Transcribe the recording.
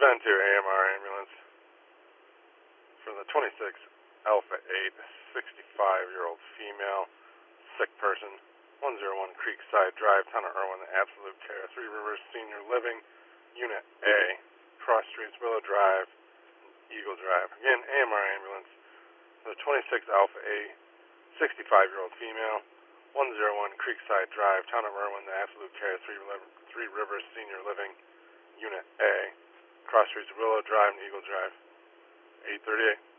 assigned to AMR ambulance for the 26 Alpha 8, 65-year-old female, sick person, 101 Creekside Drive, Town of Irwin, Absolute Care, Three Rivers Senior Living, Unit A, Cross Streets, Willow Drive, Eagle Drive. Again, AMR ambulance for the 26 Alpha 8, 65-year-old female, 101 Creekside Drive, Town of Irwin, Absolute Care, Three Rivers Senior Living, Unit A, Cross Streets, Willow Drive, and Eagle Drive. 8:38.